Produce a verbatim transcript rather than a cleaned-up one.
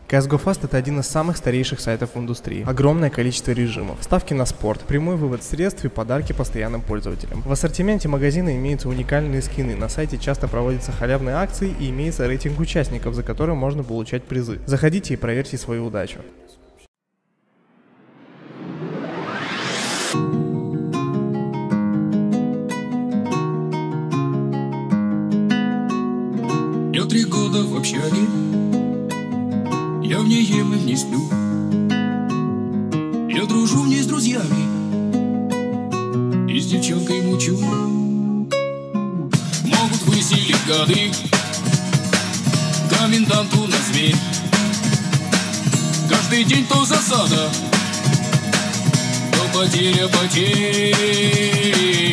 си эс го Fast — это один из самых старейших сайтов в индустрии. Огромное количество режимов, ставки на спорт, прямой вывод средств и подарки постоянным пользователям. В ассортименте магазина имеются уникальные скины, на сайте часто проводятся халявные акции и имеется рейтинг участников, за который можно получать призы. Заходите и проверьте свою удачу. Я три года в общаге, я в ней ем и в ней сплю. Я дружу в ней с друзьями и с девчонкой мучу. Могут выселить гады коменданту на зверь. Каждый день то засада, то потеря потерь.